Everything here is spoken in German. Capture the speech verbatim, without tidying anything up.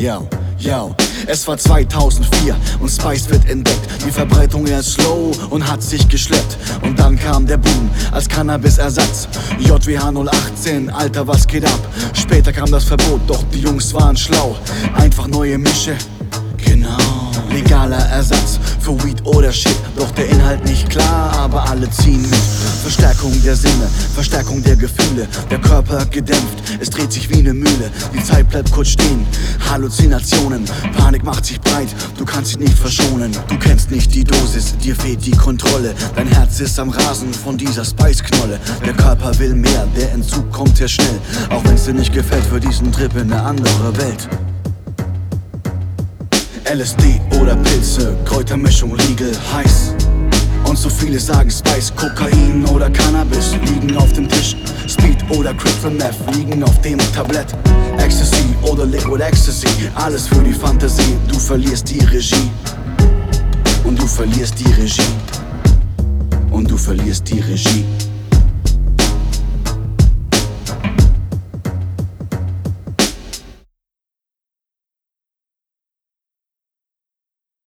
Yo, yo. Es war zweitausendvier und Spice wird entdeckt. Die Verbreitung eher slow und hat sich geschleppt. Und dann kam der Boom als Cannabis-Ersatz. J W H null achtzehn, Alter, was geht ab? Später kam das Verbot, doch die Jungs waren schlau. Einfach neue Mische, genau. Legaler Ersatz für Weed oder Shit. Doch der Inhalt nicht klar, aber alle ziehen mit. Verstärkung der Sinne, Verstärkung der Gefühle. Der Körper gedämpft, es dreht sich wie eine Mühle. Die Zeit bleibt kurz stehen, Halluzinationen. Panik macht sich breit, du kannst dich nicht verschonen. Du kennst nicht die Dosis, dir fehlt die Kontrolle. Dein Herz ist am Rasen von dieser Spice-Knolle. Der Körper will mehr, der Entzug kommt sehr schnell. Auch wenn's dir nicht gefällt, für diesen Trip in eine andere Welt. L S D oder Pilze, Kräutermischung legal heiß. Und so viele sagen Spice, Kokain oder Cannabis liegen auf dem Tisch. Speed oder Crystal Meth liegen auf dem Tablett. Ecstasy oder Liquid Ecstasy, alles für die Fantasie. Du verlierst die Regie. Und du verlierst die Regie. Und du verlierst die Regie.